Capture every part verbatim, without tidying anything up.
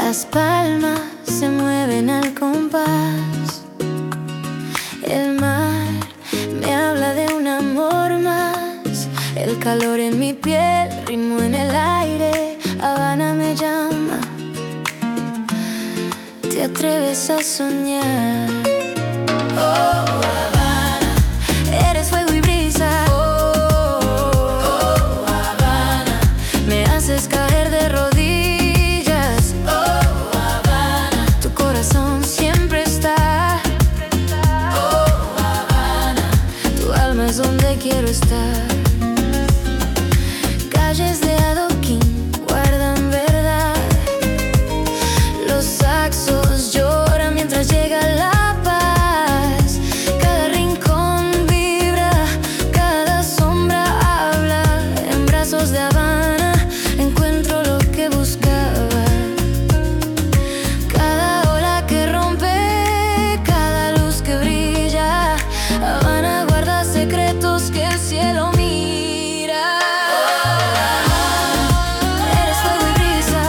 Las palmas se mueven al compás. El mar me habla de un amor más. El calor en mi piel, ritmo en el aire. Habana me llama. ¿Te atreves a soñar? Oh, Habana, eres fuego y brisa. Oh, oh, Habana, me haces caer de rodillas. Oh, Habana, tu corazón siempre está. Oh, Habana, tu alma es donde quiero estar. Calles de adoquín guardan verdad. Los saxos lloran mientras llega la paz. Cada rincón vibra, cada sombra habla. En brazos de Habana encuentro lo que buscaba. Cada ola que rompe, cada luz que brilla. Habana guarda secretos que el cielo mira. Eres fuego y brisa.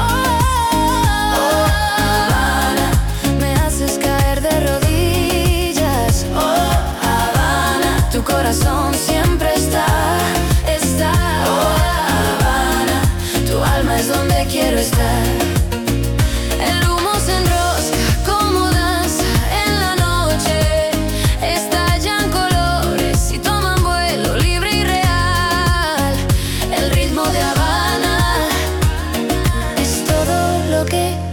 Oh, Habana, me haces caer de rodillas. Oh, Habana, tu corazón siempre está, está. Oh, Habana, tu alma es donde quiero estar. El humo se enrosca como danza en la noche. Estallan colores y toman vuelo libre y real. El ritmo de Habana es todo lo que